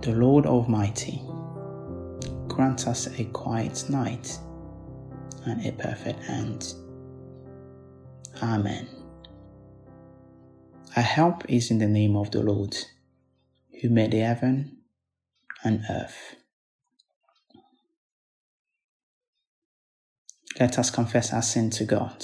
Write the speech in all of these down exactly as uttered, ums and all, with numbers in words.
The Lord Almighty grant us a quiet night and a perfect end. Amen. Our help is in the name of the Lord, who made the heaven and earth. Let us confess our sin to God.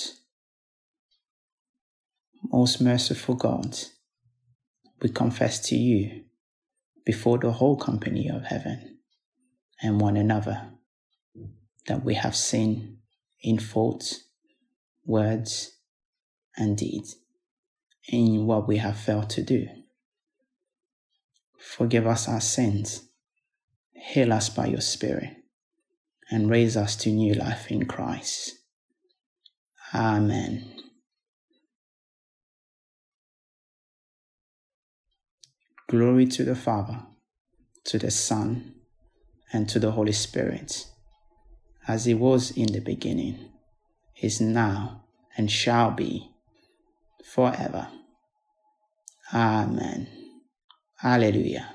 Most merciful God, we confess to you before the whole company of heaven and one another that we have sinned in thought, words, and deed, in what we have failed to do. Forgive us our sins, heal us by your Spirit, and raise us to new life in Christ. Amen. Glory to the Father, to the Son, and to the Holy Spirit, as it was in the beginning, is now, and shall be, forever. Amen. Hallelujah.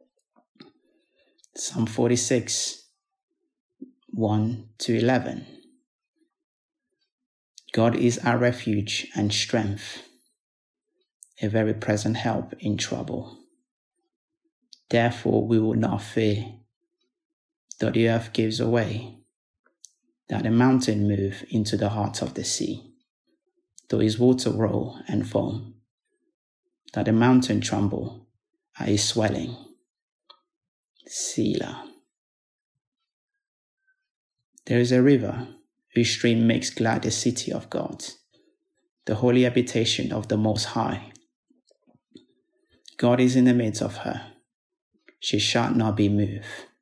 Psalm forty-six, one to eleven. God is our refuge and strength, a very present help in trouble. Therefore we will not fear, though the earth gives away, that the mountain move into the heart of the sea, though his water roll and foam, that the mountain tremble at his swelling. Selah. There is a river whose stream makes glad the city of God, the holy habitation of the Most High. God is in the midst of her. She shall not be moved.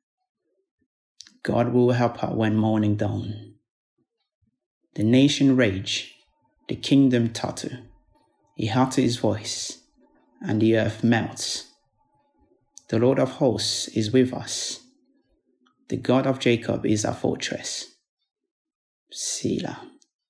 God will help her when morning dawn. The nation rage, the kingdom totter. He utters his voice, and the earth melts. The Lord of hosts is with us. The God of Jacob is our fortress. Selah.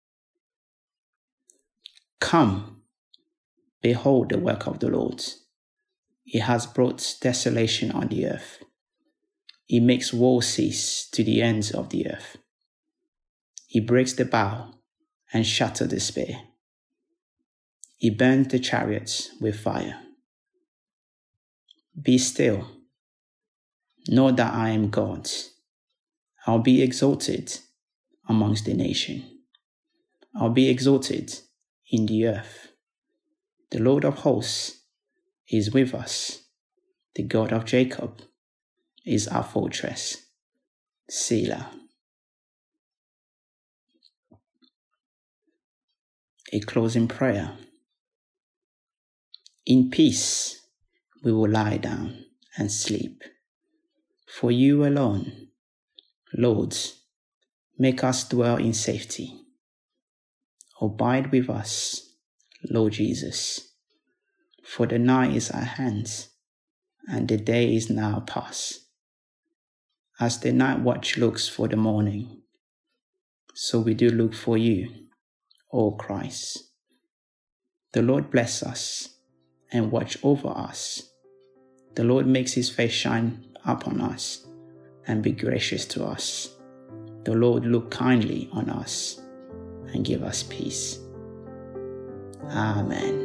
Come, behold the work of the Lord. He has brought desolation on the earth. He makes war cease to the ends of the earth. He breaks the bow and shatters the spear. He burns the chariots with fire. Be still. Know that I am God. I'll be exalted amongst the nations. I'll be exalted in the earth. The Lord of hosts is with us. The God of Jacob is our fortress. Selah. A closing prayer. In peace we will lie down and sleep. For you alone, Lord, make us dwell in safety. Abide with us, Lord Jesus. For the night is at hand, and the day is now past. As the night watch looks for the morning, so we do look for you, O Christ. The Lord bless us and watch over us. The Lord makes his face shine upon us and be gracious to us. The Lord look kindly on us and give us peace. Amen.